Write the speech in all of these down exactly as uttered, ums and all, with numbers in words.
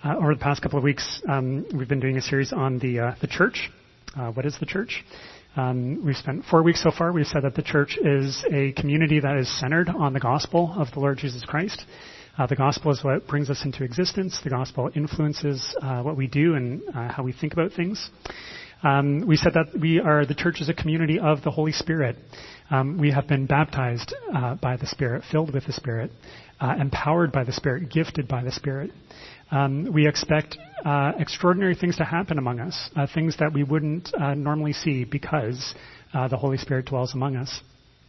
Uh, over the past couple of weeks, um, we've been doing a series on the uh, the church. Uh, what is the church? Um, we've spent four weeks so far. We've said that the church is a community that is centered on the gospel of the Lord Jesus Christ. Uh, the gospel is what brings us into existence. The gospel influences uh, what we do and uh, how we think about things. Um, we said that we are the church is a community of the Holy Spirit. Um, we have been baptized uh, by the Spirit, filled with the Spirit, uh, empowered by the Spirit, gifted by the Spirit. Um, we expect uh, extraordinary things to happen among us, uh, things that we wouldn't uh, normally see because uh, the Holy Spirit dwells among us.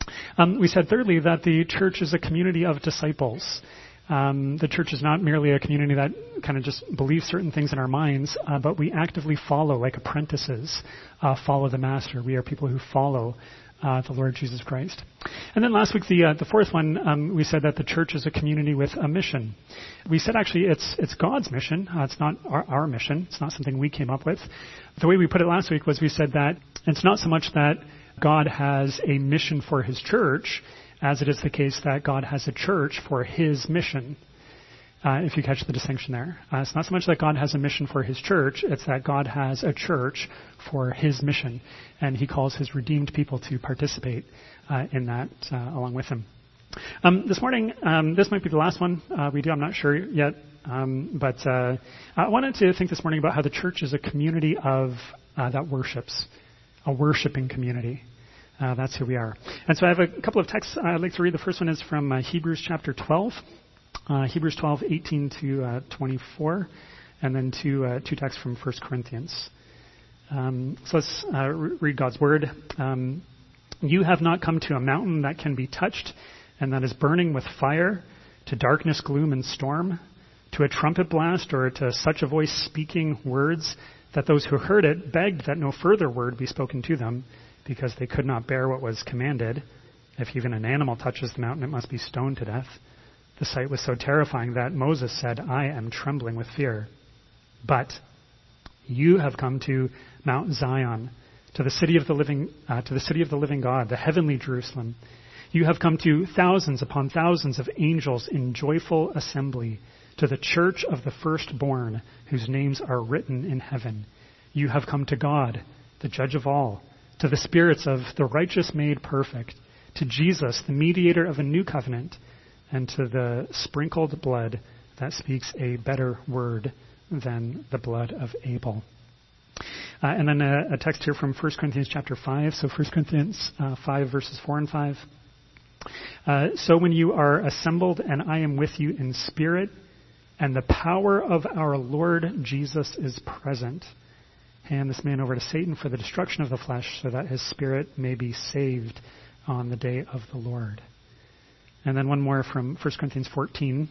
Um, we said thirdly that the church is a community of disciples. Um, the church is not merely a community that kind of just believes certain things in our minds, uh, but we actively follow, like apprentices, uh, follow the Master. We are people who follow uh, the Lord Jesus Christ. And then last week, the uh, the fourth one, um, we said that the church is a community with a mission. We said actually it's it's God's mission. Uh, it's not our, our mission. It's not something we came up with. The way we put it last week was we said that it's not so much that God has a mission for His church, as it is the case that God has a church for His mission, uh, if you catch the distinction there. Uh, it's not so much that God has a mission for His church, it's that God has a church for His mission, and He calls His redeemed people to participate uh, in that uh, along with Him. Um, this morning, um, this might be the last one uh, we do, I'm not sure yet, um, but uh, I wanted to think this morning about how the church is a community of uh, that worships, a worshiping community. Uh, that's who we are. And so I have a couple of texts I'd like to read. The first one is from uh, Hebrews chapter twelve, uh, Hebrews twelve, eighteen to uh, twenty-four, and then two, uh, two texts from First Corinthians. Um, so let's uh, re- read God's word. Um, you have not come to a mountain that can be touched and that is burning with fire, to darkness, gloom, and storm, to a trumpet blast, or to such a voice speaking words that those who heard it begged that no further word be spoken to them, because they could not bear what was commanded. If even an animal touches the mountain, it must be stoned to death. The sight was so terrifying that Moses said, I am trembling with fear. But you have come to Mount Zion, to the city of the living, uh, to the city of the living God, the heavenly Jerusalem. You have come to thousands upon thousands of angels in joyful assembly, to the church of the firstborn, whose names are written in heaven. You have come to God, the judge of all, to the spirits of the righteous made perfect, to Jesus, the mediator of a new covenant, and to the sprinkled blood that speaks a better word than the blood of Abel. Uh, and then a, a text here from First Corinthians chapter five. So First Corinthians uh, five, verses four and five. Uh, so when you are assembled, and I am with you in spirit, and the power of our Lord Jesus is present, hand this man over to Satan for the destruction of the flesh, so that his spirit may be saved on the day of the Lord. And then one more from First Corinthians fourteen,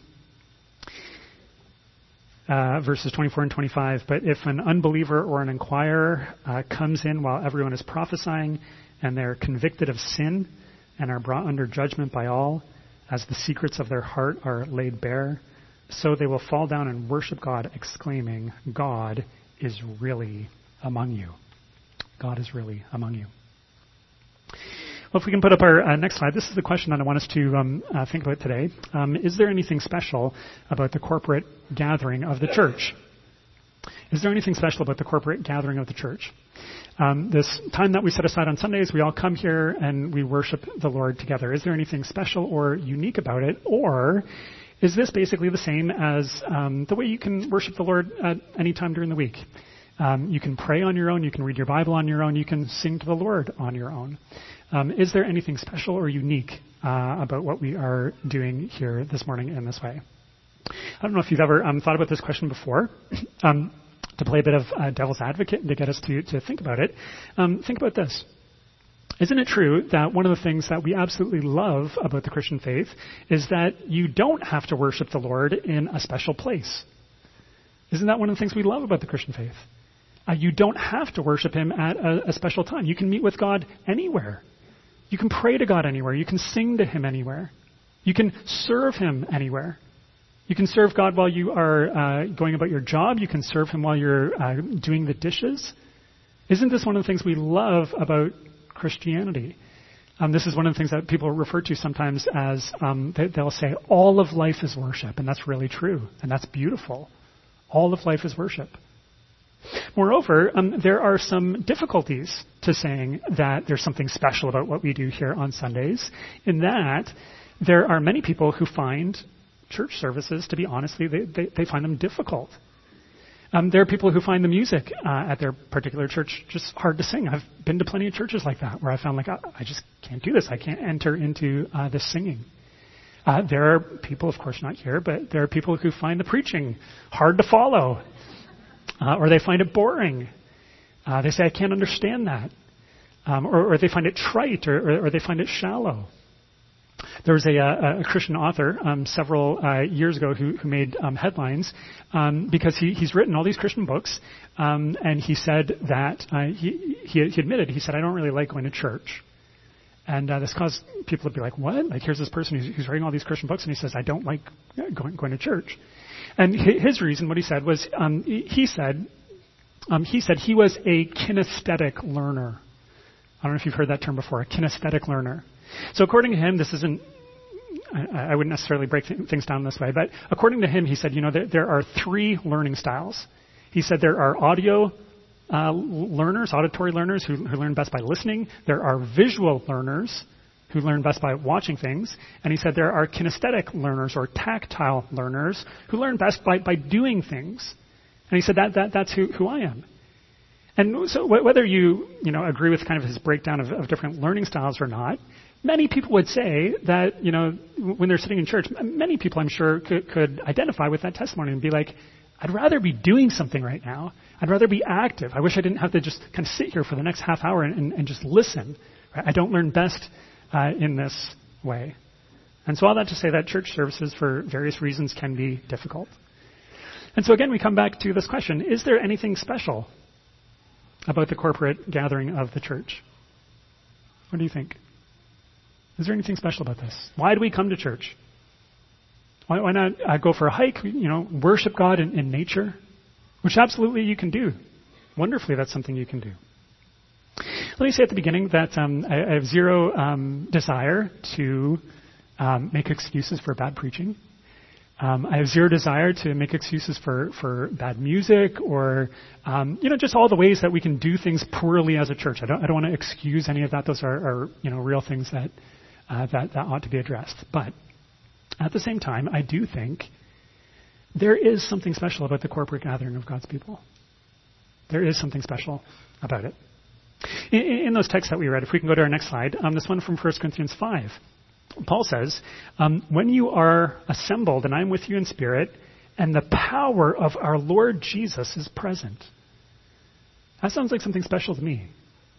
uh, verses twenty-four and twenty-five. But if an unbeliever or an inquirer uh, comes in while everyone is prophesying, and they're convicted of sin and are brought under judgment by all, as the secrets of their heart are laid bare, so they will fall down and worship God, exclaiming, God is really among you. God is really among you. Well, if we can put up our uh, next slide, this is the question that I want us to um, uh, think about today. Um, is there anything special about the corporate gathering of the church? Is there anything special about the corporate gathering of the church? Um, this time that we set aside on Sundays, we all come here and we worship the Lord together. Is there anything special or unique about it? Or is this basically the same as um, the way you can worship the Lord at any time during the week? Um, you can pray on your own. You can read your Bible on your own. You can sing to the Lord on your own. Um, is there anything special or unique uh, about what we are doing here this morning in this way? I don't know if you've ever um, thought about this question before. um, to play a bit of uh, devil's advocate and to get us to, to think about it, um, think about this. Isn't it true that one of the things that we absolutely love about the Christian faith is that you don't have to worship the Lord in a special place? Isn't that one of the things we love about the Christian faith? Uh, you don't have to worship Him at a, a special time. You can meet with God anywhere. You can pray to God anywhere. You can sing to Him anywhere. You can serve Him anywhere. You can serve God while you are uh, going about your job. You can serve Him while you're uh, doing the dishes. Isn't this one of the things we love about Christianity? Um, this is one of the things that people refer to sometimes as, um, they, they'll say, all of life is worship. And that's really true. And that's beautiful. All of life is worship. Moreover, um, there are some difficulties to saying that there's something special about what we do here on Sundays, in that there are many people who find church services, to be honestly, they, they, they find them difficult. Um, there are people who find the music uh, at their particular church just hard to sing. I've been to plenty of churches like that where I found like, I, I just can't do this. I can't enter into uh, this singing. Uh, there are people, of course not here, but there are people who find the preaching hard to follow. Uh, or they find it boring. Uh, they say, I can't understand that. Um, or, or they find it trite, or, or, or they find it shallow. There was a, a, a Christian author um, several uh, years ago who, who made um, headlines um, because he, he's written all these Christian books, um, and he said that, uh, he, he, he admitted, he said, I don't really like going to church. And uh, this caused people to be like, what? Like, here's this person who's, who's writing all these Christian books, and he says, I don't like going, going to church. And his reason, what he said was, um, he said, um, he said he was a kinesthetic learner. I don't know if you've heard that term before, a kinesthetic learner. So according to him, this isn't, I, I wouldn't necessarily break th- things down this way, but according to him, he said, you know, there, there are three learning styles. He said there are audio uh, learners, auditory learners who, who learn best by listening. There are visual learners who learn best by watching things. And he said there are kinesthetic learners or tactile learners who learn best by, by doing things. And he said that, that that's who, who I am. And so w- whether you, you know, agree with kind of his breakdown of, of different learning styles or not, many people would say that, you know, when they're sitting in church, many people I'm sure could, could identify with that testimony and be like, I'd rather be doing something right now. I'd rather be active. I wish I didn't have to just kind of sit here for the next half hour and, and, and just listen. Right? I don't learn best Uh, in this way. And so all that to say that church services for various reasons can be difficult. And so again, we come back to this question, is there anything special about the corporate gathering of the church? What do you think? Is there anything special about this? Why do we come to church? Why, why not uh, go for a hike, you know, worship God in, in nature? Which absolutely you can do. Wonderfully, that's something you can do. Let me say at the beginning that um, I, I have zero um, desire to um, make excuses for bad preaching. Um, I have zero desire to make excuses for, for bad music or, um, you know, just all the ways that we can do things poorly as a church. I don't, I don't want to excuse any of that. Those are, are you know, real things that, uh, that that ought to be addressed. But at the same time, I do think there is something special about the corporate gathering of God's people. There is something special about it. In, in those texts that we read, if we can go to our next slide, um, this one from First Corinthians five, Paul says, um, when you are assembled, and I'm with you in spirit, and the power of our Lord Jesus is present. That sounds like something special to me.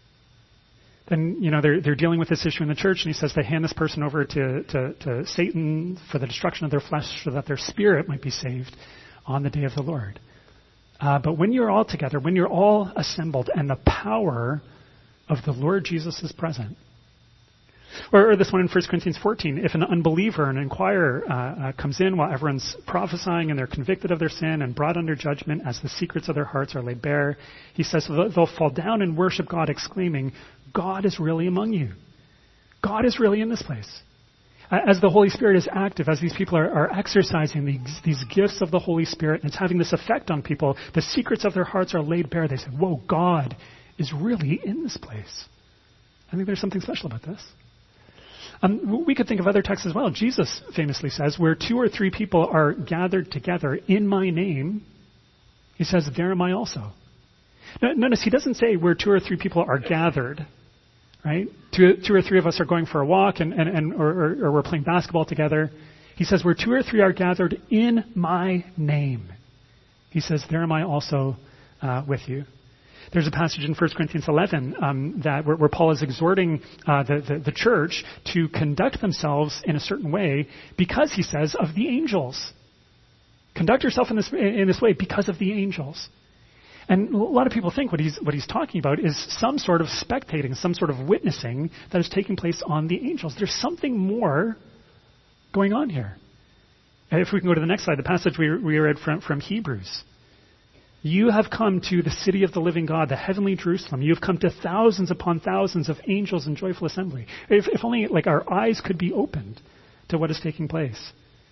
Then, you know, they're, they're dealing with this issue in the church, and he says they hand this person over to, to, to Satan for the destruction of their flesh so that their spirit might be saved on the day of the Lord. Uh, but when you're all together, when you're all assembled and the power of the Lord Jesus is present. Or, or this one in First Corinthians fourteen, if an unbeliever, an inquirer, uh, uh, comes in while everyone's prophesying and they're convicted of their sin and brought under judgment as the secrets of their hearts are laid bare, he says they'll fall down and worship God, exclaiming, God is really among you. God is really in this place. As the Holy Spirit is active, as these people are, are exercising these, these gifts of the Holy Spirit, and it's having this effect on people, the secrets of their hearts are laid bare. They say, whoa, God is really in this place. I think there's something special about this. Um, we could think of other texts as well. Jesus famously says, where two or three people are gathered together in my name, he says, there am I also. Now, notice he doesn't say where two or three people are gathered. Right? Two, two or three of us are going for a walk and, and, and or, or, or we're playing basketball together. He says, where two or three are gathered in my name. He says, there am I also uh, with you. There's a passage in First Corinthians eleven um, that where, where Paul is exhorting uh, the, the, the church to conduct themselves in a certain way because, he says, of the angels. Conduct yourself in this in this way because of the angels. And a lot of people think what he's what he's talking about is some sort of spectating, some sort of witnessing that is taking place on the angels. There's something more going on here. If we can go to the next slide, the passage we, we read from, from Hebrews. You have come to the city of the living God, the heavenly Jerusalem. You have come to thousands upon thousands of angels in joyful assembly. If, if only like our eyes could be opened to what is taking place.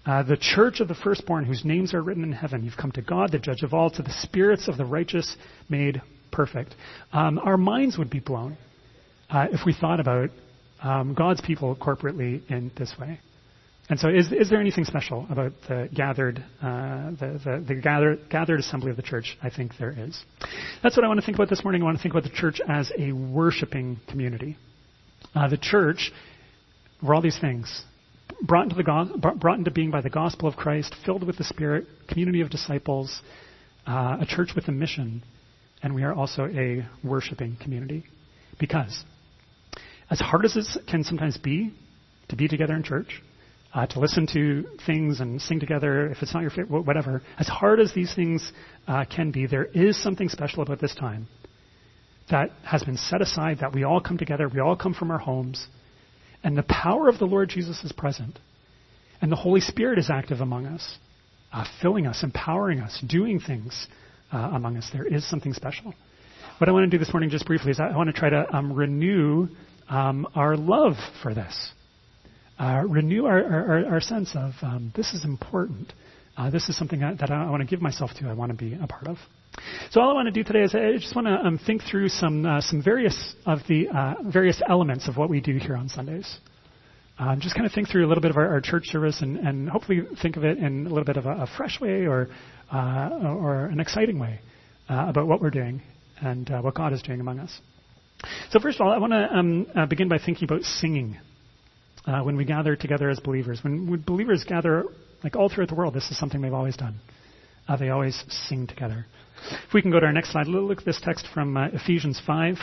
Uh, the church of the firstborn whose names are written in heaven. You've come to God, the judge of all, to the spirits of the righteous made perfect. Um, our minds would be blown uh, if we thought about um, God's people corporately in this way. And so is, is there anything special about the gathered uh, the, the, the gathered, gathered assembly of the church? I think there is. That's what I want to think about this morning. I want to think about the church as a worshiping community. Uh, the church, we're all these things. Brought into, the go- brought into being by the gospel of Christ, filled with the Spirit, community of disciples, uh, a church with a mission, and we are also a worshiping community. Because as hard as it can sometimes be to be together in church, uh, to listen to things and sing together, if it's not your favorite, whatever, as hard as these things uh, can be, there is something special about this time that has been set aside, that we all come together, we all come from our homes, and the power of the Lord Jesus is present. And the Holy Spirit is active among us, uh, filling us, empowering us, doing things uh, among us. There is something special. What I want to do this morning just briefly is I want to try to um, renew um, our love for this. Uh, renew our, our, our sense of um, this is important. Uh, this is something that, that I want to give myself to, I want to be a part of. So all I want to do today is I just want to um, think through some uh, some various of the uh, various elements of what we do here on Sundays. Um, just kind of think through a little bit of our, our church service and, and hopefully think of it in a little bit of a, a fresh way or uh, or an exciting way uh, about what we're doing and uh, what God is doing among us. So first of all, I want to um, uh, begin by thinking about singing uh, when we gather together as believers. When, when believers gather, like all throughout the world, this is something they've always done. Uh, they always sing together. If we can go to our next slide, look at this text from uh, Ephesians five.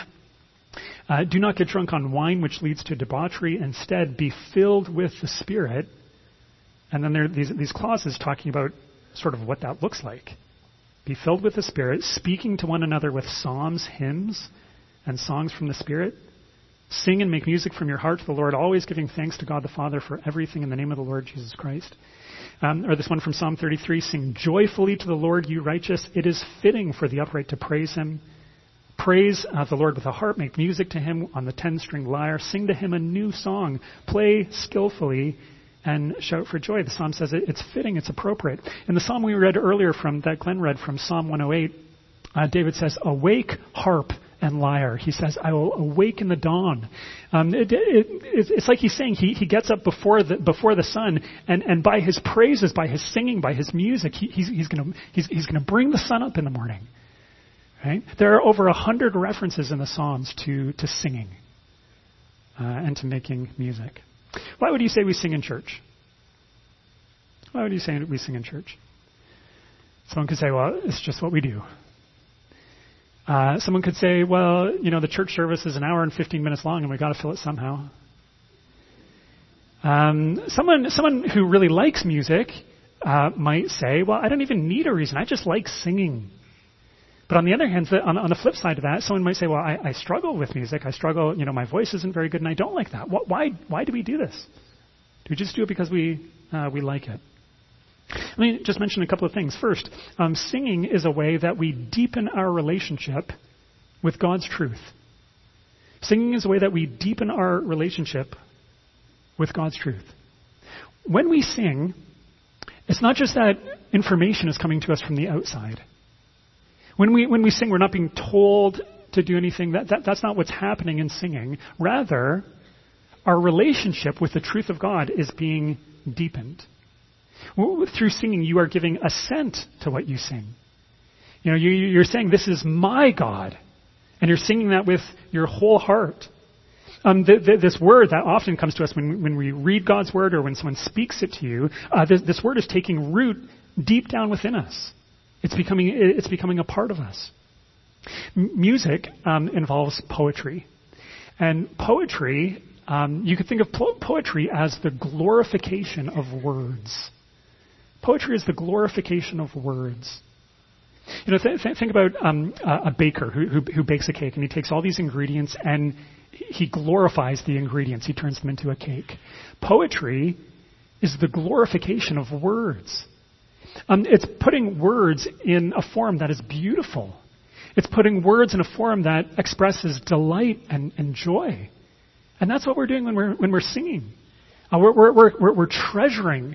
Uh, Do not get drunk on wine, which leads to debauchery. Instead, be filled with the Spirit. And then there are these, these clauses talking about sort of what that looks like. Be filled with the Spirit, speaking to one another with psalms, hymns, and songs from the Spirit. Sing and make music from your heart to the Lord, always giving thanks to God the Father for everything in the name of the Lord Jesus Christ. Um, or this one from Psalm thirty-three, sing joyfully to the Lord, you righteous. It is fitting for the upright to praise him. Praise uh, the Lord with a harp. Make music to him on the ten-string lyre. Sing to him a new song. Play skillfully and shout for joy. The psalm says it, it's fitting, it's appropriate. In the psalm we read earlier from that Glenn read from Psalm one oh eight, uh, David says, awake, harp, and lyre. He says, I will awake in the dawn. Um, it, it, it, it's like he's saying he, he gets up before the before the sun, and, and by his praises, by his singing, by his music, he, he's, he's going he's, he's going to bring the sun up in the morning. Right? There are over a hundred references in the Psalms to to singing uh, and to making music. Why would you say we sing in church? Why would you say we sing in church? Someone could say, well, it's just what we do. Uh, someone could say, well, you know, the church service is an hour and fifteen minutes long, and we've got to fill it somehow. Um, someone, someone who really likes music uh, might say, well, I don't even need a reason. I just like singing. But on the other hand, on, on the flip side of that, someone might say, well, I, I struggle with music. I struggle, you know, my voice isn't very good, and I don't like that. What, why, why do we do this? Do we just do it because we uh, we like it? Let me just mention a couple of things. First, um, singing is a way that we deepen our relationship with God's truth. Singing is a way that we deepen our relationship with God's truth. When we sing, it's not just that information is coming to us from the outside. When we when we sing, we're not being told to do anything. That, that that's not what's happening in singing. Rather, our relationship with the truth of God is being deepened. Through singing, you are giving assent to what you sing. You know, you, you're saying, this is my God. And you're singing that with your whole heart. Um, th- th- this word that often comes to us when, when we read God's word or when someone speaks it to you, uh, this, this word is taking root deep down within us. It's becoming, it's becoming a part of us. M- music um, involves poetry. And poetry, um, you could think of po- poetry as the glorification of words. Poetry is the glorification of words. You know, th- th- think about um, a baker who, who, who bakes a cake, and he takes all these ingredients and he glorifies the ingredients. He turns them into a cake. Poetry is the glorification of words. Um, it's putting words in a form that is beautiful. It's putting words in a form that expresses delight and, and joy. And that's what we're doing when we're when we're singing. Uh, we're, we're, we're, we're treasuring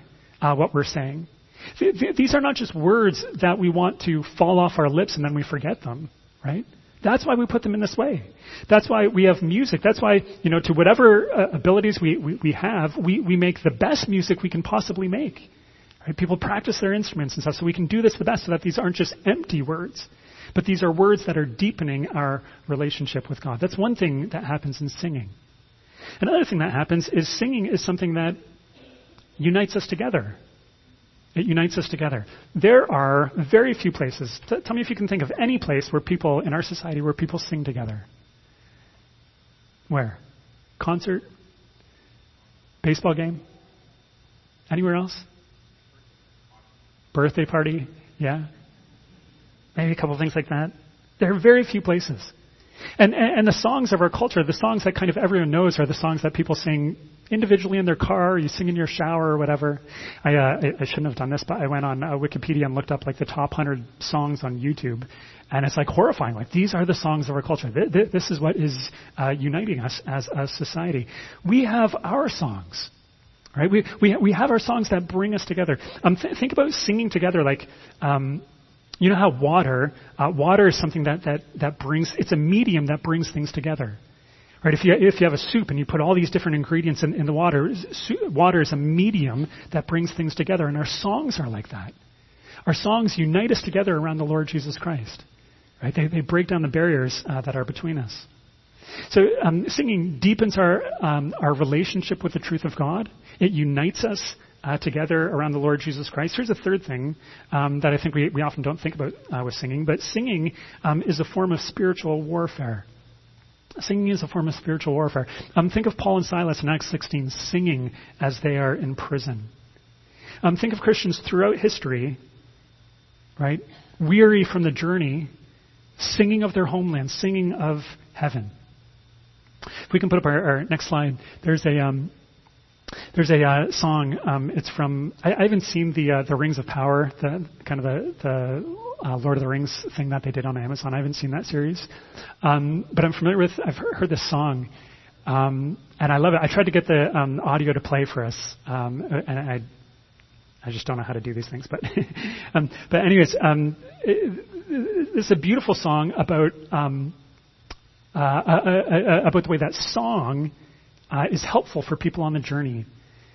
uh, what we're saying. Th- th- these are not just words that we want to fall off our lips and then we forget them, right? That's why we put them in this way. That's why we have music. That's why, you know, to whatever uh, abilities we, we, we have, we, we make the best music we can possibly make. Right? People practice their instruments and stuff, so we can do this the best so that these aren't just empty words, but these are words that are deepening our relationship with God. That's one thing that happens in singing. Another thing that happens is singing is something that unites us together. It unites us together. There are very few places. T- tell me if you can think of any place where people, in our society, where people sing together. Where? Concert? Baseball game? Anywhere else? Birthday party? Yeah? Maybe a couple of things like that. There are very few places. And, and, and the songs of our culture, the songs that kind of everyone knows are the songs that people sing individually in their car, or you sing in your shower or whatever. I, uh, I, I shouldn't have done this, but I went on uh, Wikipedia and looked up like the top one hundred songs on YouTube, and it's like horrifying. Like, these are the songs of our culture. Th- th- this is what is uh, uniting us as a society. We have our songs, right? We we we have our songs that bring us together. Um, th- think about singing together, like. Um, You know how water, uh, water is something that, that, that brings, it's a medium that brings things together. Right? If you, if you have a soup and you put all these different ingredients in, in the water, su- water is a medium that brings things together. And our songs are like that. Our songs unite us together around the Lord Jesus Christ. Right? They, they break down the barriers uh, that are between us. So um, singing deepens our, um, our relationship with the truth of God. It unites us Uh, together around the Lord Jesus Christ. Here's a third thing um, that I think we, we often don't think about uh, with singing, but singing um, is a form of spiritual warfare. Singing is a form of spiritual warfare. Um, think of Paul and Silas in Acts sixteen singing as they are in prison. Um, think of Christians throughout history, right, weary from the journey, singing of their homeland, singing of heaven. If we can put up our, our next slide, there's a... Um, There's a uh, song. Um, it's from. I, I haven't seen the uh, the Rings of Power, the kind of the, the uh, Lord of the Rings thing that they did on Amazon. I haven't seen that series, um, but I'm familiar with. I've heard, heard this song, um, and I love it. I tried to get the um, audio to play for us, um, and I I just don't know how to do these things. But um, but anyways, um, it, it's a beautiful song about um, uh, uh, uh, about the way that song. Uh, is helpful for people on the journey.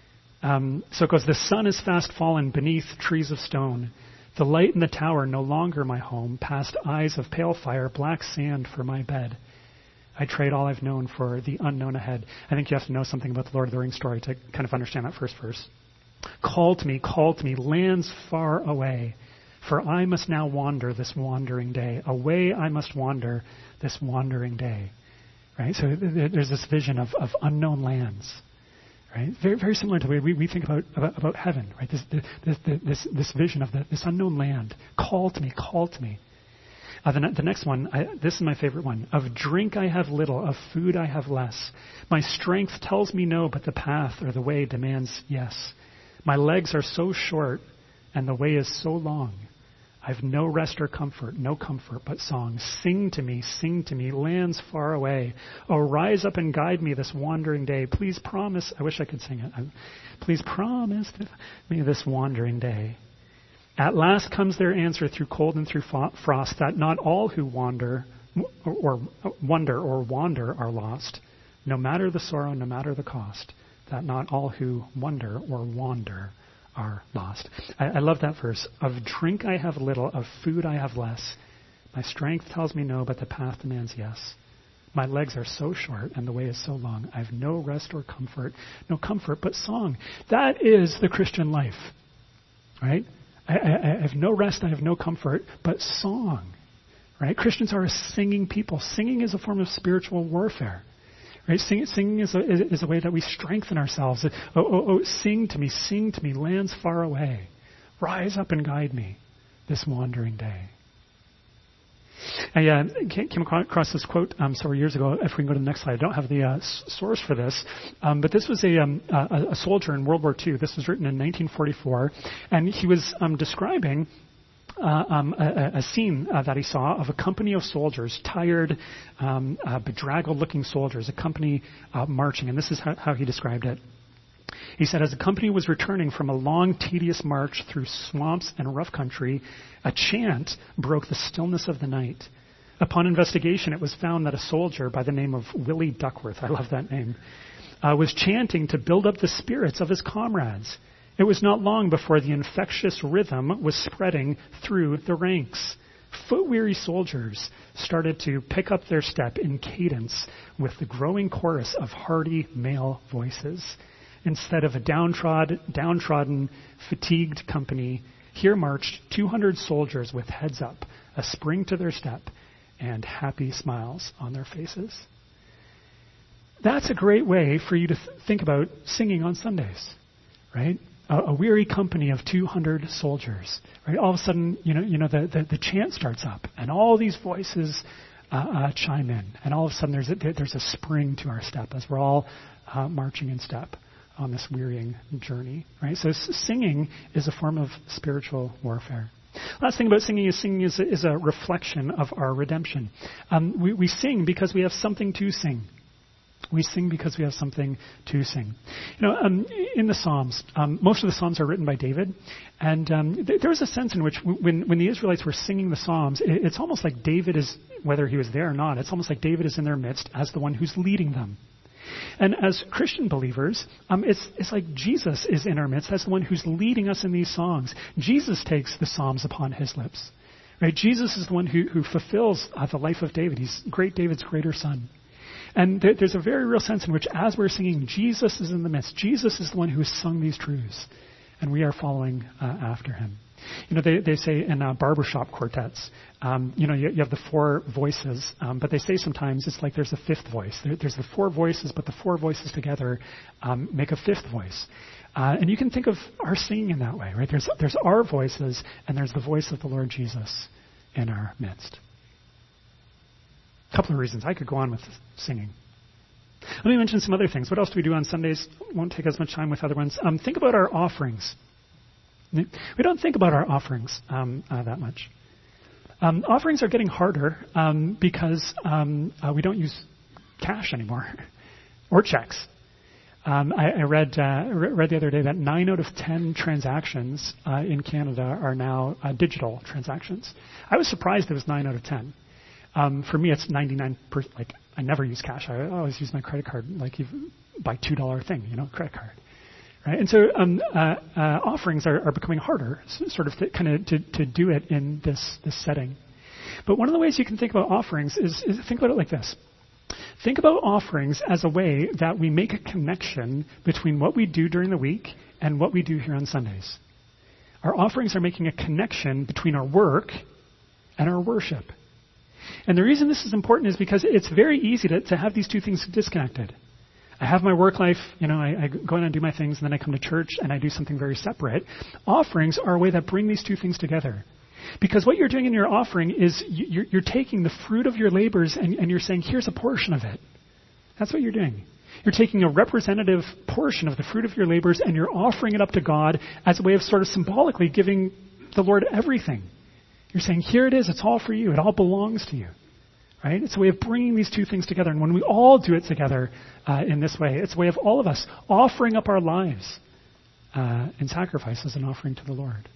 Um, so it goes, the sun is fast fallen beneath trees of stone. The light in the tower no longer my home, past eyes of pale fire, black sand for my bed. I trade all I've known for the unknown ahead. I think you have to know something about the Lord of the Rings story to kind of understand that first verse. Call to me, call to me, lands far away, for I must now wander this wandering day. Away I must wander this wandering day. Right, so there's this vision of, of unknown lands, right? Very, very similar to the way we, we think about, about about heaven, right? This this this this vision of the, this unknown land. Call to me, call to me. Uh, the, the next one, I, this is my favorite one. Of drink I have little, of food I have less. My strength tells me no, but the path or the way demands yes. My legs are so short, and the way is so long. I've no rest or comfort, no comfort but song. Sing to me, sing to me, lands far away. Oh, rise up and guide me this wandering day. Please promise, I wish I could sing it. Please promise me this wandering day. At last comes their answer through cold and through frost, that not all who wander or wonder or wander are lost, no matter the sorrow, no matter the cost, that not all who wonder or wander are lost. I, I love that verse. Of drink I have little, of food I have less. My strength tells me no, but the path demands yes. My legs are so short and the way is so long. I have no rest or comfort, no comfort but song. That is the Christian life, right? I, I, I have no rest, I have no comfort but song, right? Christians are a singing people. Singing is a form of spiritual warfare. Right? Sing, singing is a, is a way that we strengthen ourselves. Oh, oh, oh, sing to me, sing to me, lands far away. Rise up and guide me this wandering day. I uh, came across this quote um, several years ago. If we can go to the next slide. I don't have the uh, source for this, um, but this was a, um, a, a soldier in World War Two. This was written in nineteen forty-four, and he was um, describing Uh, um, a, a scene uh, that he saw of a company of soldiers, tired, um, uh, bedraggled-looking soldiers, a company uh, marching, and this is how, how he described it. He said, as the company was returning from a long, tedious march through swamps and rough country, a chant broke the stillness of the night. Upon investigation, it was found that a soldier by the name of Willie Duckworth, I love that name, uh, was chanting to build up the spirits of his comrades. It was not long before the infectious rhythm was spreading through the ranks. Foot-weary soldiers started to pick up their step in cadence with the growing chorus of hearty male voices. Instead of a downtrodden, downtrodden, fatigued company, here marched two hundred soldiers with heads up, a spring to their step, and happy smiles on their faces. That's a great way for you to th- think about singing on Sundays, right? A, a weary company of two hundred soldiers, right? All of a sudden, you know, you know, the, the, the chant starts up, and all these voices uh, uh, chime in, and all of a sudden there's a, there's a spring to our step as we're all uh, marching in step on this wearying journey, right? So singing is a form of spiritual warfare. Last thing about singing is singing is a, is a reflection of our redemption. Um, we, we sing because we have something to sing. We sing because we have something to sing. You know, um, in the Psalms, um, most of the Psalms are written by David, and um, th- there was a sense in which w- when, when the Israelites were singing the Psalms, it, it's almost like David is, whether he was there or not, it's almost like David is in their midst as the one who's leading them. And as Christian believers, um, it's, it's like Jesus is in our midst as the one who's leading us in these songs. Jesus takes the Psalms upon his lips. Right? Jesus is the one who, who fulfills uh, the life of David. He's great David's greater son. And th- there's a very real sense in which as we're singing, Jesus is in the midst. Jesus is the one who has sung these truths. And we are following uh, after him. You know, they, they say in uh, barbershop quartets, um, you know, you, you have the four voices, um, but they say sometimes it's like there's a fifth voice. There, there's the four voices, but the four voices together um, make a fifth voice. Uh, and you can think of our singing in that way, right? There's, there's our voices, and there's the voice of the Lord Jesus in our midst. A couple of reasons. I could go on with singing. Let me mention some other things. What else do we do on Sundays? Won't take as much time with other ones. Um, think about our offerings. We don't think about our offerings um, uh, that much. Um, offerings are getting harder um, because um, uh, we don't use cash anymore or checks. Um, I, I read uh, read the other day that nine out of ten transactions uh, in Canada are now uh, digital transactions. I was surprised it was nine out of ten. Um, for me, it's ninety-nine percent. Like I never use cash. I always use my credit card. Like you buy two dollar thing, you know, credit card. Right? And so um, uh, uh, offerings are, are becoming harder, sort of to, kind of to, to do it in this, this setting. But one of the ways you can think about offerings is, is think about it like this. Think about offerings as a way that we make a connection between what we do during the week and what we do here on Sundays. Our offerings are making a connection between our work and our worship. And the reason this is important is because it's very easy to, to have these two things disconnected. I have my work life, you know, I, I go in and do my things, and then I come to church and I do something very separate. Offerings are a way that bring these two things together. Because what you're doing in your offering is you're, you're taking the fruit of your labors and, and you're saying, here's a portion of it. That's what you're doing. You're taking a representative portion of the fruit of your labors and you're offering it up to God as a way of sort of symbolically giving the Lord everything. You're saying, here it is, it's all for you, it all belongs to you. Right? It's a way of bringing these two things together. And when we all do it together uh, in this way, it's a way of all of us offering up our lives uh, in sacrifice as an offering to the Lord.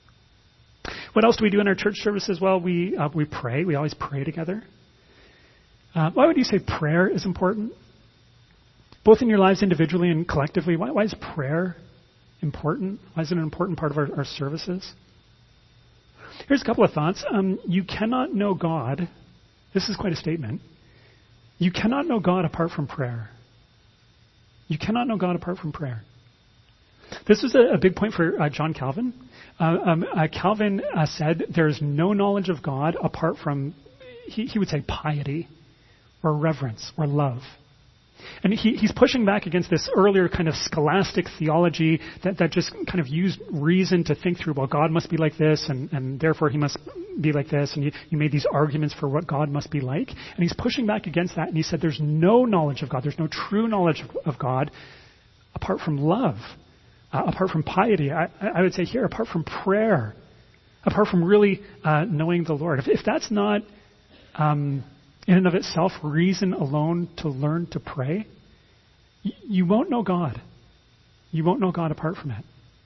What else do we do in our church services? Well, we uh, we pray. We always pray together. Uh, why would you say prayer is important? Both in your lives individually and collectively. Why, why is prayer important? Why is it an important part of our, our services? Here's a couple of thoughts. Um, you cannot know God. This is quite a statement. You cannot know God apart from prayer. You cannot know God apart from prayer. This was a, a big point for uh, John Calvin. Uh, um, uh, Calvin uh, said there's no knowledge of God apart from, he, he would say, piety or reverence or love. And he, he's pushing back against this earlier kind of scholastic theology that, that just kind of used reason to think through, well, God must be like this, and, and therefore he must be like this, and you, you made these arguments for what God must be like. And he's pushing back against that, and he said there's no knowledge of God, there's no true knowledge of, of God apart from love, uh, apart from piety. I, I would say here, apart from prayer, apart from really uh, knowing the Lord. If, if that's not... Um, in and of itself, reason alone to learn to pray, you won't know God. You won't know God apart from it.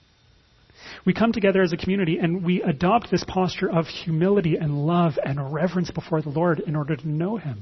We come together as a community and we adopt this posture of humility and love and reverence before the Lord in order to know him.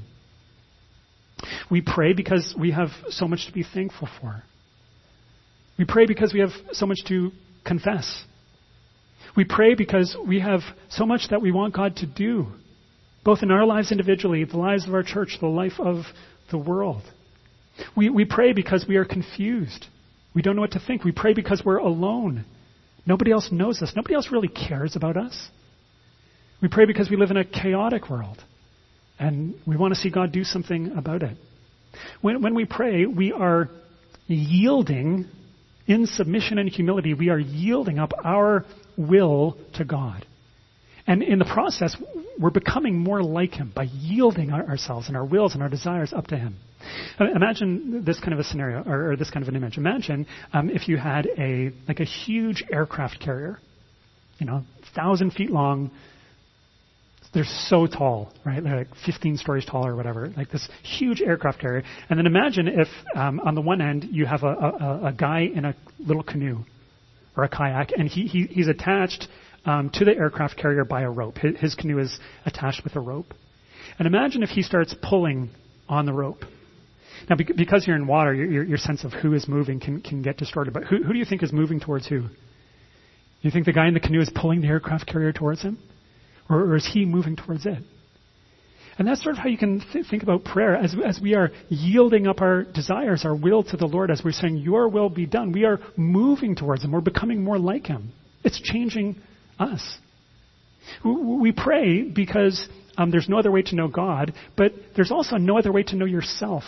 We pray because we have so much to be thankful for. We pray because we have so much to confess. We pray because we have so much that we want God to do, both in our lives individually, the lives of our church, the life of the world. We, we pray because we are confused. We don't know what to think. We pray because we're alone. Nobody else knows us. Nobody else really cares about us. We pray because we live in a chaotic world, and we want to see God do something about it. When, when we pray, we are yielding in submission and humility. We are yielding up our will to God. And in the process, we're becoming more like him by yielding our, ourselves and our wills and our desires up to him. Uh, imagine this kind of a scenario, or, or this kind of an image. Imagine um, if you had a like a huge aircraft carrier, you know, thousand feet long. They're so tall, right? They're like fifteen stories tall or whatever, like this huge aircraft carrier. And then imagine if um, on the one end you have a, a, a guy in a little canoe or a kayak, and he, he he's attached um, to the aircraft carrier by a rope. His, his canoe is attached with a rope. And imagine if he starts pulling on the rope. Now, because you're in water, your, your sense of who is moving can, can get distorted. But who, who do you think is moving towards who? You think the guy in the canoe is pulling the aircraft carrier towards him? Or, or is he moving towards it? And that's sort of how you can th- think about prayer. As, as we are yielding up our desires, our will to the Lord, as we're saying, your will be done, we are moving towards him. We're becoming more like him. It's changing us. We, we pray because um, there's no other way to know God, but there's also no other way to know yourself.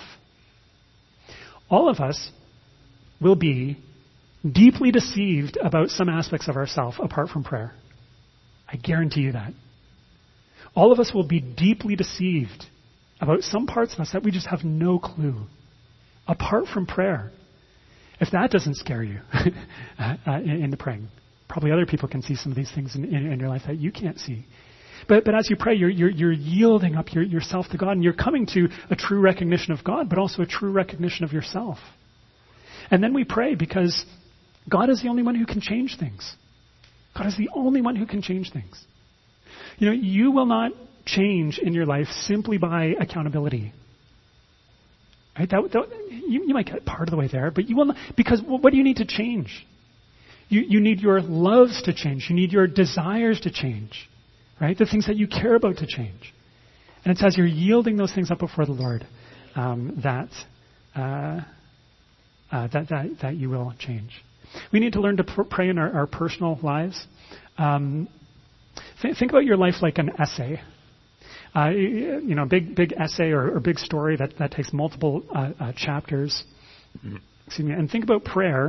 All of us will be deeply deceived about some aspects of ourselves apart from prayer. I guarantee you that. All of us will be deeply deceived about some parts of us that we just have no clue, apart from prayer. If that doesn't scare you uh, in, in the praying, probably other people can see some of these things in, in, in your life that you can't see. But, but as you pray, you're, you're, you're yielding up your, yourself to God, and you're coming to a true recognition of God, but also a true recognition of yourself. And then we pray because God is the only one who can change things. God is the only one who can change things. You know, you will not change in your life simply by accountability. Right? That, that, you, you might get part of the way there, but you will not, because what do you need to change? You, you need your loves to change. You need your desires to change. Right? The things that you care about to change. And it's as you're yielding those things up before the Lord um, that, uh, uh, that that that you will change. We need to learn to pr- pray in our, our personal lives. Um, th- think about your life like an essay. Uh, you know, big big essay or, or big story that, that takes multiple uh, uh, chapters. Excuse me. And think about prayer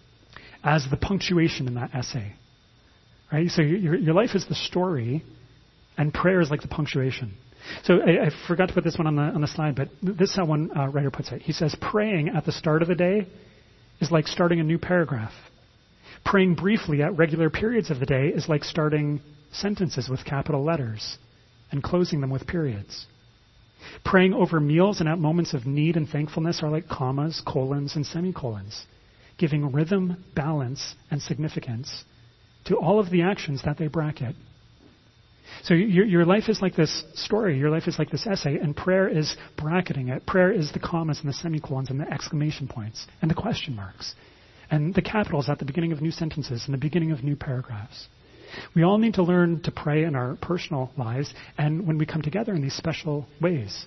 as the punctuation in that essay. Right? So your, your life is the story, and prayer is like the punctuation. So I, I forgot to put this one on the on the slide, but this is how one uh, writer puts it. He says, praying at the start of the day is like starting a new paragraph. Praying briefly at regular periods of the day is like starting sentences with capital letters and closing them with periods. Praying over meals and at moments of need and thankfulness are like commas, colons, and semicolons, giving rhythm, balance, and significance to all of the actions that they bracket. So your, your life is like this story. Your life is like this essay, and prayer is bracketing it. Prayer is the commas and the semicolons and the exclamation points and the question marks and the capitals at the beginning of new sentences and the beginning of new paragraphs. We all need to learn to pray in our personal lives, and when we come together in these special ways,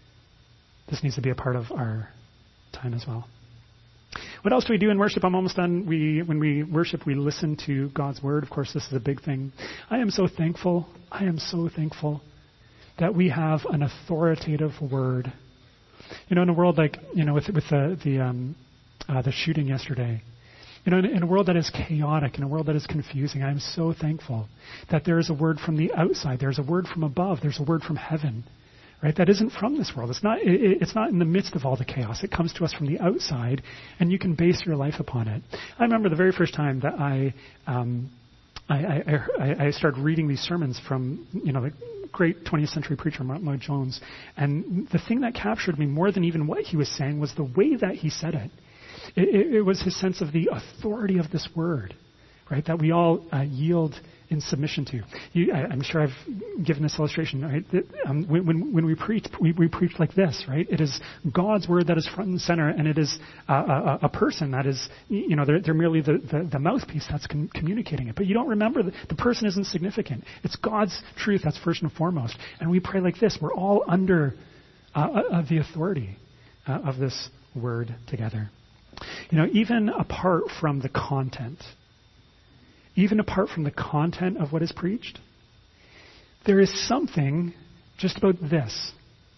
this needs to be a part of our time as well. What else do we do in worship? I'm almost done. We, when we worship, we listen to God's word. Of course, this is a big thing. I am so thankful. I am so thankful that we have an authoritative word. You know, in a world like, you know, with, with the the, um, uh, the shooting yesterday, you know, in, in a world that is chaotic, in a world that is confusing, I am so thankful that there is a word from the outside. There's a word from above. There's a word from heaven. Right? That isn't from this world. It's not, it, it's not in the midst of all the chaos. It comes to us from the outside, and you can base your life upon it. I remember the very first time that I, um, I, I, I started reading these sermons from, you know, the great twentieth century preacher, Martin Lloyd-Jones. And the thing that captured me more than even what he was saying was the way that he said it. It, it, it was his sense of the authority of this word, right, that we all uh, yield in submission to. You, I, I'm sure I've given this illustration, right? That, um, when, when, when we preach, we, we preach like this, right? It is God's word that is front and center, and it is a, a, a person that is, you know, they're, they're merely the, the, the mouthpiece that's com- communicating it. But you don't remember that the person isn't significant. It's God's truth that's first and foremost. And we pray like this. We're all under uh, uh, the authority uh, of this word together. You know, even apart from the content, even apart from the content of what is preached, there is something just about this.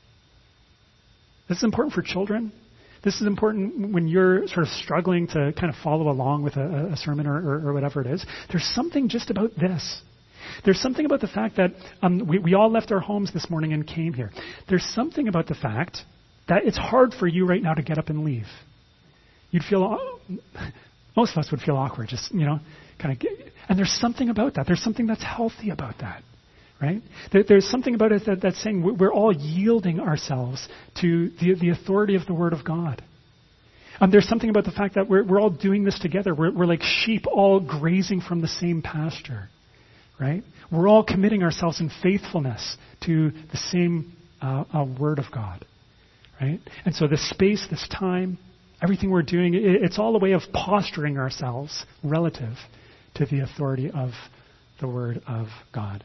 This is important for children. This is important when you're sort of struggling to kind of follow along with a, a sermon or, or, or whatever it is. There's something just about this. There's something about the fact that um, we, we all left our homes this morning and came here. There's something about the fact that it's hard for you right now to get up and leave. You'd feel, most of us would feel awkward, just, you know, kind of get, and there's something about that. There's something that's healthy about that, right? There, there's something about it that, that's saying we're all yielding ourselves to the, the authority of the Word of God. Um, there's something about the fact that we're, we're all doing this together. We're, we're like sheep all grazing from the same pasture, right? We're all committing ourselves in faithfulness to the same uh, uh, Word of God, right? And so this space, this time, everything we're doing, it, it's all a way of posturing ourselves relative to the authority of the Word of God.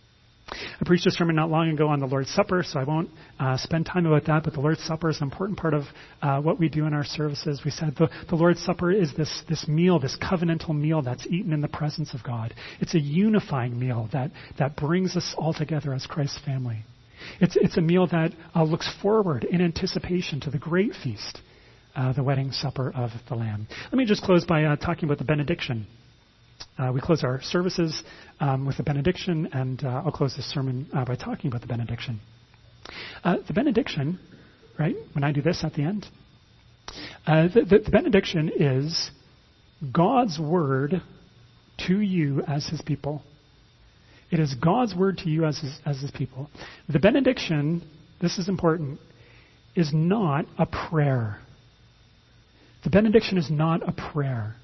I preached a sermon not long ago on the Lord's Supper, so I won't uh, spend time about that, but the Lord's Supper is an important part of uh, what we do in our services. We said the, the Lord's Supper is this, this meal, this covenantal meal that's eaten in the presence of God. It's a unifying meal that, that brings us all together as Christ's family. It's, it's a meal that uh, looks forward in anticipation to the great feast, uh, the wedding supper of the Lamb. Let me just close by uh, talking about the benediction. Uh, we close our services um, with the benediction, and uh, I'll close this sermon uh, by talking about the benediction. Uh, the benediction, right, when I do this at the end, uh, the, the, the benediction is God's word to you as his people. It is God's word to you as his, as his people. The benediction, this is important, is not a prayer. The benediction is not a prayer.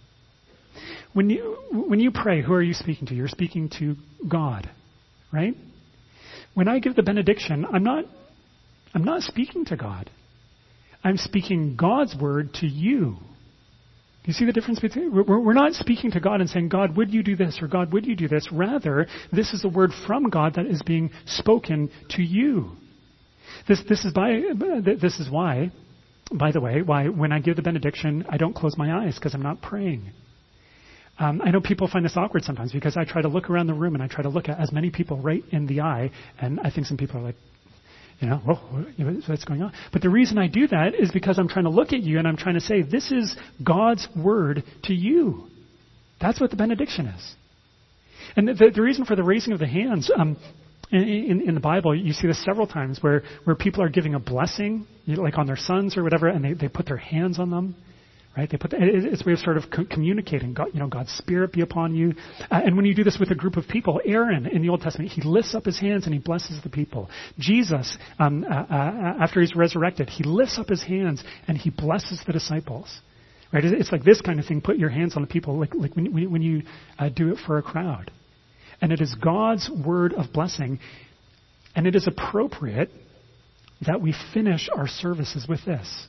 When you when you pray, who are you speaking to? You're speaking to God, right? When I give the benediction, I'm not I'm not speaking to God. I'm speaking God's word to you. Do you see the difference between? We're, we're not speaking to God and saying, God, would you do this? Or God, would you do this? Rather, this is a word from God that is being spoken to you. This this is by this is why, by the way, why when I give the benediction, I don't close my eyes because I'm not praying. Um, I know people find this awkward sometimes because I try to look around the room and I try to look at as many people right in the eye, and I think some people are like, you know, whoa, what's going on? But the reason I do that is because I'm trying to look at you and I'm trying to say, this is God's word to you. That's what the benediction is. And the, the reason for the raising of the hands, um, in, in, in the Bible, you see this several times where, where people are giving a blessing, you know, like on their sons or whatever, and they, they put their hands on them. Right? They put the, it's a way of sort of co- communicating. God, you know, God's Spirit be upon you. Uh, and when you do this with a group of people, Aaron in the Old Testament, he lifts up his hands and he blesses the people. Jesus, um, uh, uh, after he's resurrected, he lifts up his hands and he blesses the disciples. Right? It's like this kind of thing. Put your hands on the people, like, like when, when you uh, do it for a crowd. And it is God's word of blessing, and it is appropriate that we finish our services with this.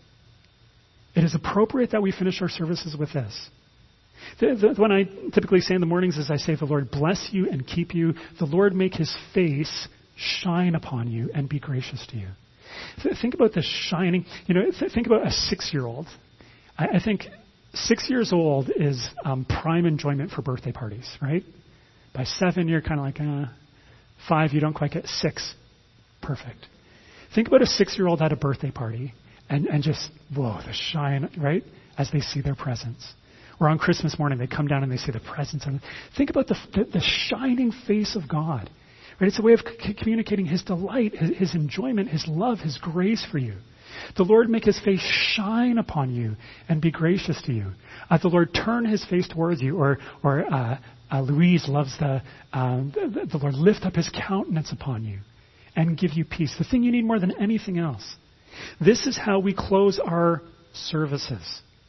It is appropriate that we finish our services with this. The, the, when I typically say in the mornings is I say, the Lord bless you and keep you. The Lord make his face shine upon you and be gracious to you. Th- think about the shining, you know, th- think about a six-year-old. I, I think six years old is um, prime enjoyment for birthday parties, right? By seven, you're kind of like, uh, five, you don't quite get six. Perfect. Think about a six-year-old at a birthday party. And, and just, whoa, the shine, right, as they see their presents. Or on Christmas morning, they come down and they see the presents. And think about the, the, the shining face of God. Right? It's a way of c- communicating his delight, his, his enjoyment, his love, his grace for you. The Lord make his face shine upon you and be gracious to you. Uh, the Lord turn his face towards you. Or, or uh, uh, Louise loves the, um, the, the Lord lift up his countenance upon you and give you peace. The thing you need more than anything else. This is how we close our services.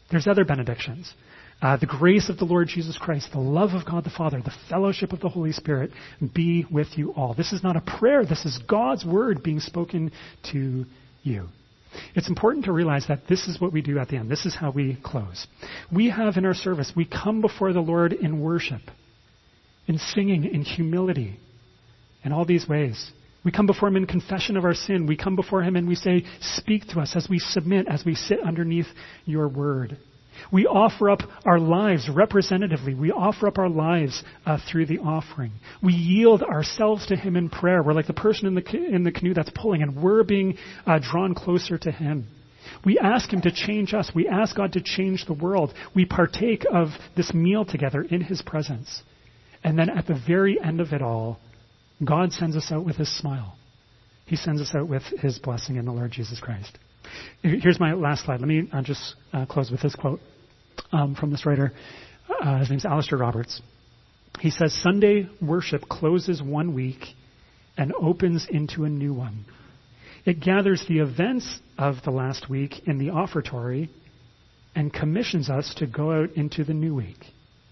There's other benedictions. Uh, the grace of the Lord Jesus Christ, the love of God the Father, the fellowship of the Holy Spirit be with you all. This is not a prayer. This is God's word being spoken to you. It's important to realize that this is what we do at the end. This is how we close. We have in our service, we come before the Lord in worship, in singing, in humility, in all these ways. We come before him in confession of our sin. We come before him and we say, speak to us as we submit, as we sit underneath your word. We offer up our lives representatively. We offer up our lives uh, through the offering. We yield ourselves to him in prayer. We're like the person in the ca- in the canoe that's pulling, and we're being uh, drawn closer to him. We ask him to change us. We ask God to change the world. We partake of this meal together in his presence. And then at the very end of it all, God sends us out with his smile. He sends us out with his blessing in the Lord Jesus Christ. Here's my last slide. Let me uh, just uh, close with this quote um, from this writer. Uh, his name's Alistair Roberts. He says, Sunday worship closes one week and opens into a new one. It gathers the events of the last week in the offertory and commissions us to go out into the new week.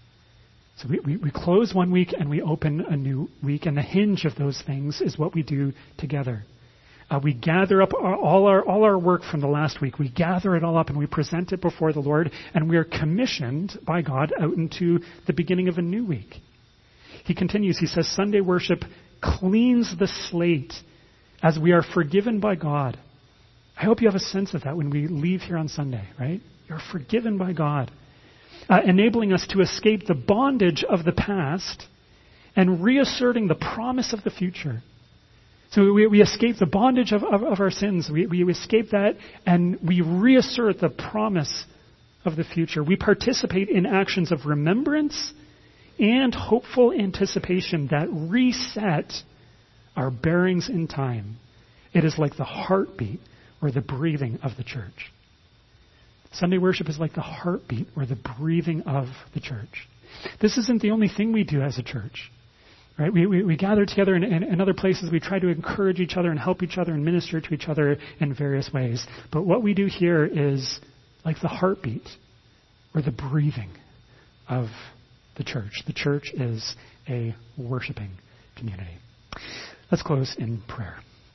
So we, we, we close one week and we open a new week, and the hinge of those things is what we do together. Uh, we gather up our, all our all our work from the last week. We gather it all up and we present it before the Lord, and we are commissioned by God out into the beginning of a new week. He continues, he says, Sunday worship cleans the slate as we are forgiven by God. I hope you have a sense of that when we leave here on Sunday, right? You're forgiven by God, uh, enabling us to escape the bondage of the past and reasserting the promise of the future. So we, we escape the bondage of, of, of our sins. We, we escape that and we reassert the promise of the future. We participate in actions of remembrance and hopeful anticipation that reset our bearings in time. It is like the heartbeat or the breathing of the church. Sunday worship is like the heartbeat or the breathing of the church. This isn't the only thing we do as a church. Right? We, we, we gather together in, in, in other places. We try to encourage each other and help each other and minister to each other in various ways. But what we do here is like the heartbeat or the breathing of the church. The church is a worshiping community. Let's close in prayer.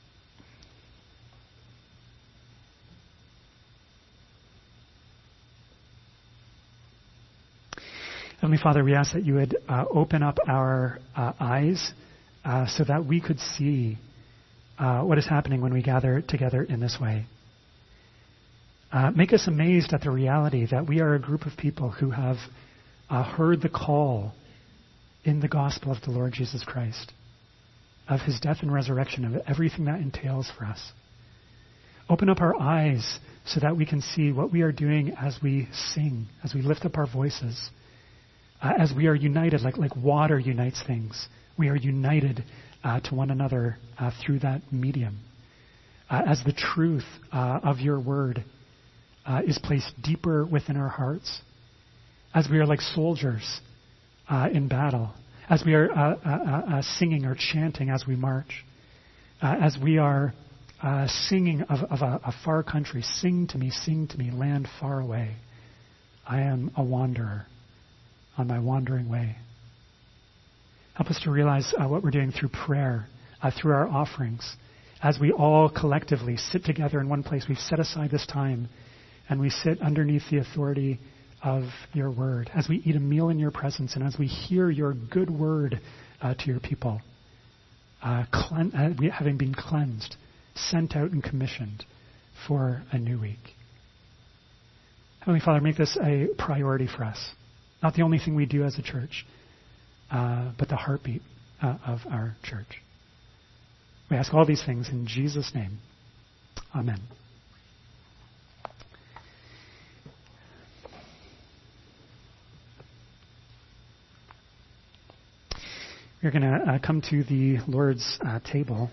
Heavenly Father, we ask that you would uh, open up our uh, eyes uh, so that we could see uh, what is happening when we gather together in this way. Uh, make us amazed at the reality that we are a group of people who have uh, heard the call in the gospel of the Lord Jesus Christ, of his death and resurrection, of everything that entails for us. Open up our eyes so that we can see what we are doing as we sing, as we lift up our voices. Uh, as we are united, like, like water unites things, we are united uh, to one another uh, through that medium. Uh, as the truth uh, of your word uh, is placed deeper within our hearts, as we are like soldiers uh, in battle, as we are uh, uh, uh, singing or chanting as we march, uh, as we are uh, singing of, of a, a far country, sing to me, sing to me, land far away. I am a wanderer on my wandering way. Help us to realize uh, what we're doing through prayer, uh, through our offerings. As we all collectively sit together in one place, we've set aside this time and we sit underneath the authority of your word. As we eat a meal in your presence and as we hear your good word uh, to your people, uh, clean, uh, we, having been cleansed, sent out and commissioned for a new week. Heavenly Father, make this a priority for us. Not the only thing we do as a church, uh, but the heartbeat uh, of our church. We ask all these things in Jesus' name. Amen. We're going to uh, come to the Lord's uh, table.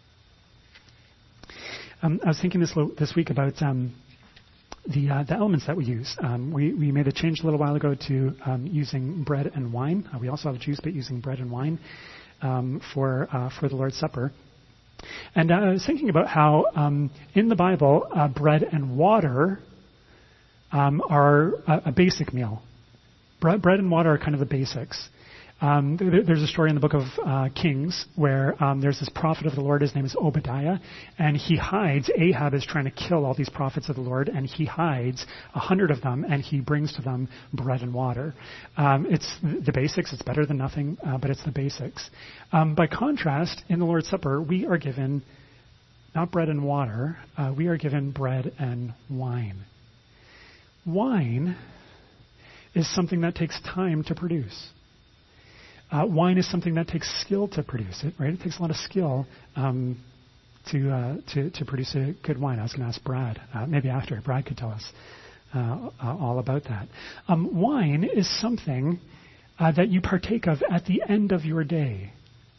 Um, I was thinking this lo- this week about um, The, uh, the elements that we use. Um, we, we made a change a little while ago to um, using bread and wine. Uh, we also have juice, but using bread and wine um, for uh, for the Lord's Supper. And uh, I was thinking about how um, in the Bible, uh, bread and water um, are a, a basic meal. Bread, bread and water are kind of the basics. Um, there, there's a story in the book of uh, Kings where um, there's this prophet of the Lord. His name is Obadiah, and he hides. Ahab is trying to kill all these prophets of the Lord, and he hides a hundred of them, and he brings to them bread and water. Um, it's the basics. It's better than nothing, uh, but it's the basics. Um, by contrast, in the Lord's Supper, we are given not bread and water. Uh, we are given bread and wine. Wine is something that takes time to produce. Uh, wine is something that takes skill to produce it, right? It takes a lot of skill um, to, uh, to to produce a good wine. I was going to ask Brad, uh, maybe after. Brad could tell us uh, uh, all about that. Um, wine is something uh, that you partake of at the end of your day.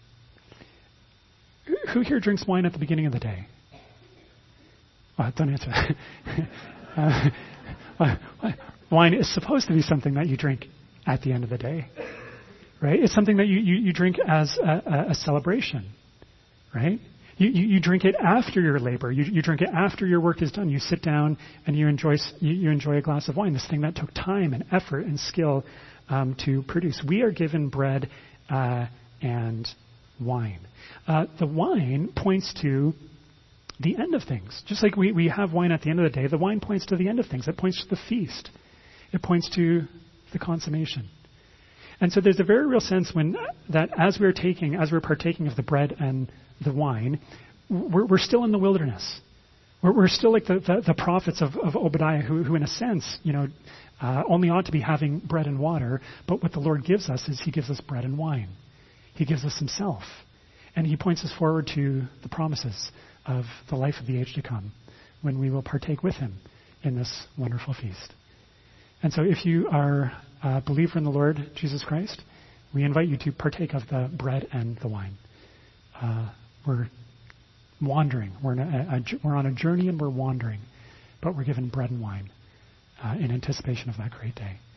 Who here drinks wine at the beginning of the day? Oh, don't answer that. uh, wine is supposed to be something that you drink at the end of the day. Right? It's something that you, you, you drink as a, a celebration, right? You, you, you drink it after your labor. You, you drink it after your work is done. You sit down and you enjoy you, you enjoy a glass of wine. This thing that took time and effort and skill um, to produce. We are given bread uh, and wine. Uh, the wine points to the end of things. Just like we, we have wine at the end of the day, the wine points to the end of things. It points to the feast. It points to the consummation. And so there's a very real sense when that as we're taking, as we're partaking of the bread and the wine, we're, we're still in the wilderness. We're, we're still like the, the, the prophets of, of Obadiah, who, who in a sense, you know, uh, only ought to be having bread and water. But what the Lord gives us is He gives us bread and wine. He gives us Himself, and He points us forward to the promises of the life of the age to come, when we will partake with Him in this wonderful feast. And so, if you are a believer in the Lord Jesus Christ, we invite you to partake of the bread and the wine. Uh, we're wandering. We're, in a, a, we're on a journey and we're wandering, but we're given bread and wine uh, in anticipation of that great day.